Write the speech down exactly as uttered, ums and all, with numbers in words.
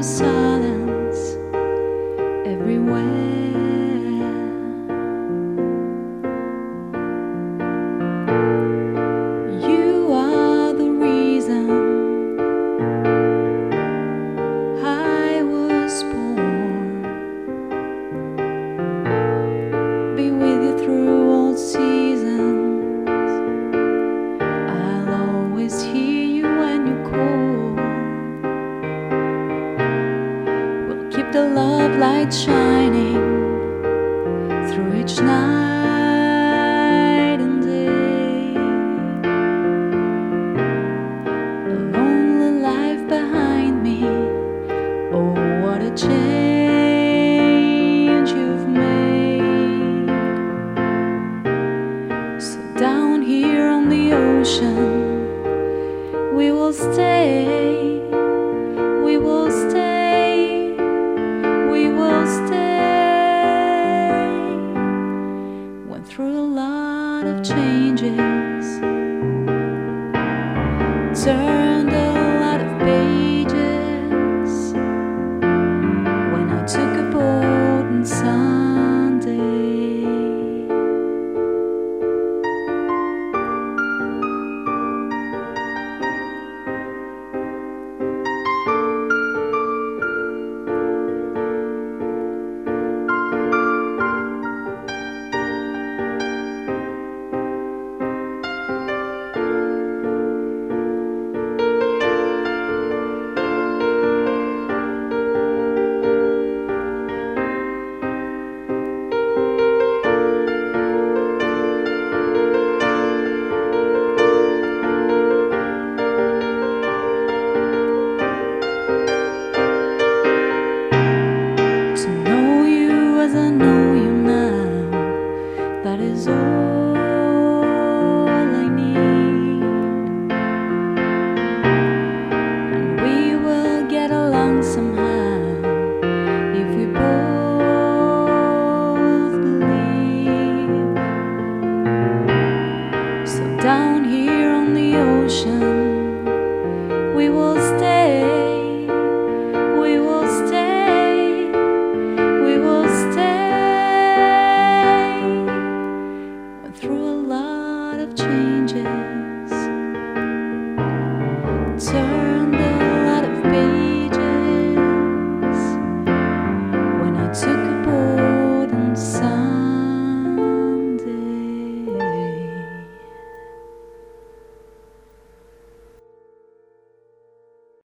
silence everywhere. You are the reason I was born. Be with you through all seasons. I'll always hear you when you call. Keep the love light shining through each night and day. A lonely life behind me. Oh, what a change you've made. So down here on the ocean, we will stay. We will stay. We will stay. Went through a lot of changes, turned a lot of pages when I took a boat on Sunday. As I know you now, that is all I need. And we will get along somehow if we both believe. So down here on the ocean,